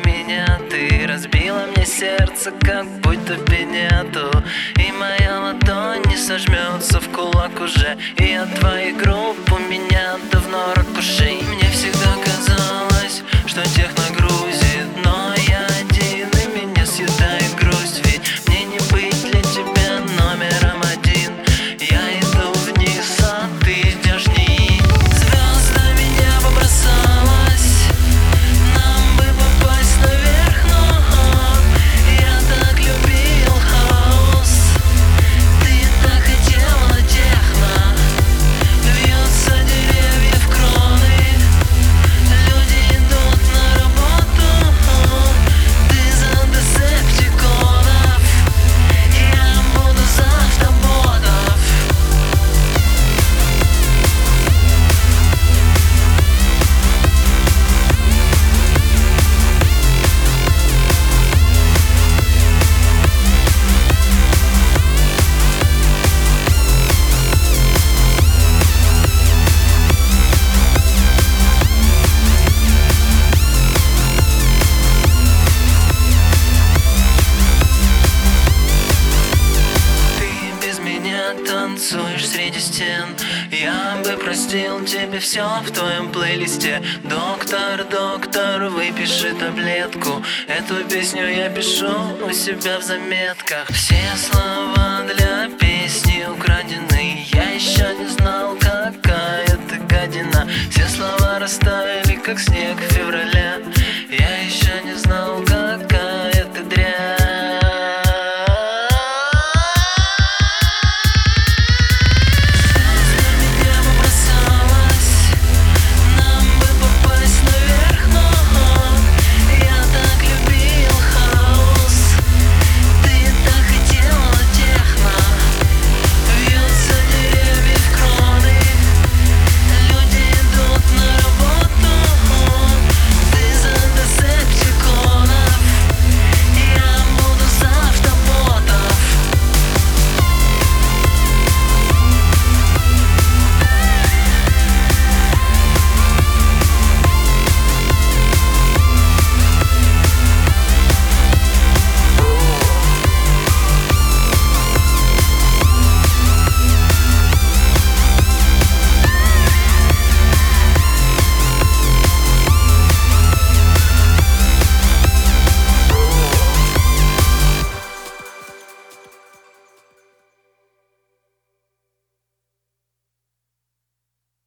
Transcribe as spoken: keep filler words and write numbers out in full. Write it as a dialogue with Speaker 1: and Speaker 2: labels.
Speaker 1: меня ты разбила мне сердце, как будто пинету. И моя ладонь не сожмется в кулак уже, и от твоих групп у меня давно рикошей. Мне всегда казалось, что техно грузит, но я один, и меня съедает грусть. Ведь мне не быть для тебя номером один. Я иду вниз, а ты идешь вниз. Звездами небо бросалось, нам бы попасть наверх, но я так любил хаос. Ты так хотела техно. Вьются деревья в кроны, люди идут на работу. Ты за десептиконов, я буду за автоботов. Танцуешь среди стен, я бы простил тебе все в твоем плейлисте. Доктор, доктор, выпиши таблетку. Эту песню я пишу у себя в заметках. Все слова для песни украдены. Я еще не знал, какая ты гадина. Все слова растаяли, как снег в феврале.